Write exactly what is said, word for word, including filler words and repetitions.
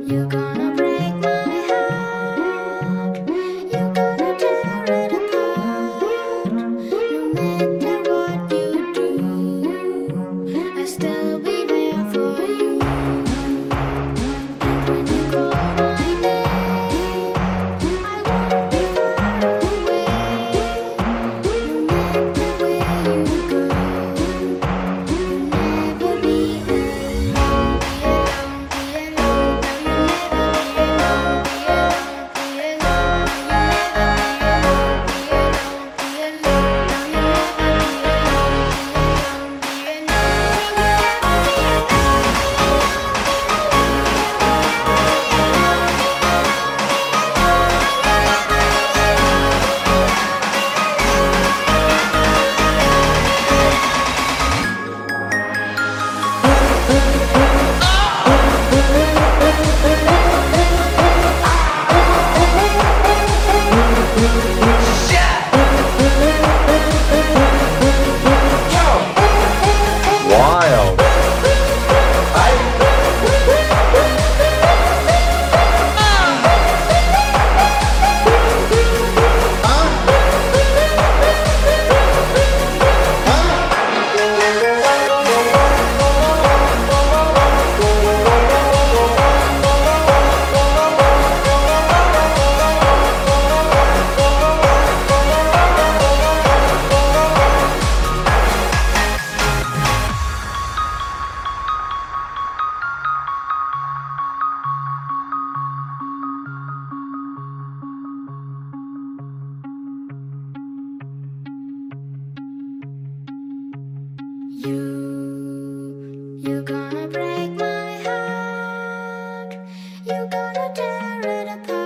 You're gonna break my heart. You're gonna tear it apart. No matter what you do, I'll still be there for you. And when you call my name, I won't be far away. No matter where you go, you'll never be alone. Be alone, be alone. No, you'll never be alone. Be alone, be alone. You'll never be alone. Be alone, be alone. No, you'll never be alone. Be alone, be alone. Wild. You, you're gonna break my heart. You're gonna tear it apart.